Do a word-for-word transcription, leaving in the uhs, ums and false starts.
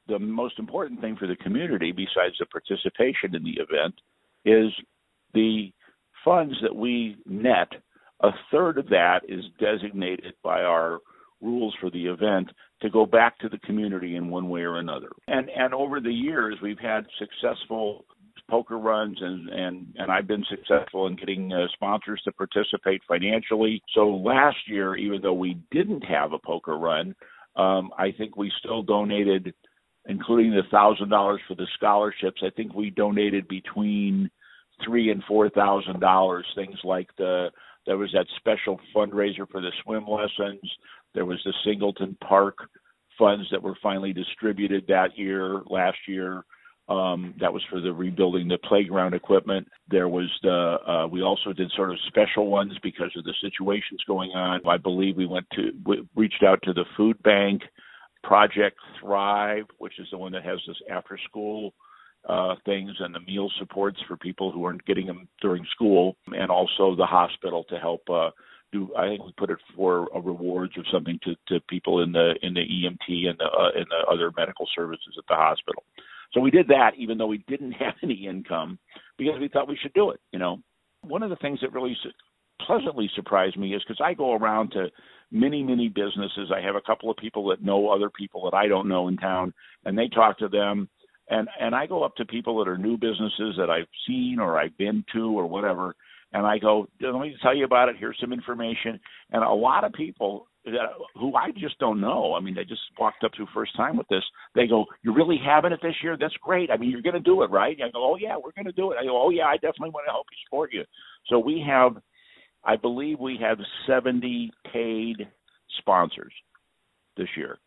the most important thing for the community, besides the participation in the event, is the funds that we net. A third of that is designated by our rules for the event to go back to the community in one way or another. And and over the years, we've had successful poker runs, and, and, and I've been successful in getting uh, sponsors to participate financially. So last year, even though we didn't have a poker run, um, I think we still donated, including the one thousand dollars for the scholarships, I think we donated between three thousand dollars and four thousand dollars, things like the there was that special fundraiser for the swim lessons. There was the Singleton Park funds that were finally distributed that year, last year. Um, that was for the rebuilding the playground equipment. There was the, uh, we also did sort of special ones because of the situations going on. I believe we went to, we reached out to the food bank, Project Thrive, which is the one that has this after school uh, things and the meal supports for people who aren't getting them during school, and also the hospital to help uh, do. I think we put it for a rewards or something to, to people in the in the E M T and the uh, and the other medical services at the hospital. So we did that, even though we didn't have any income, because we thought we should do it. You know, one of the things that really su- pleasantly surprised me is because I go around to many, many businesses. I have a couple of people that know other people that I don't know in town, and they talk to them. And and I go up to people that are new businesses that I've seen or I've been to or whatever, and I go, let me tell you about it. Here's some information. And a lot of people that, who I just don't know, I mean, they just walked up to first time with this, they go, you're really having it this year? That's great. I mean, you're going to do it, right? I go, oh, yeah, we're going to do it. I go, oh, yeah, I definitely want to help you, support you. So we have, I believe we have seventy paid sponsors this year.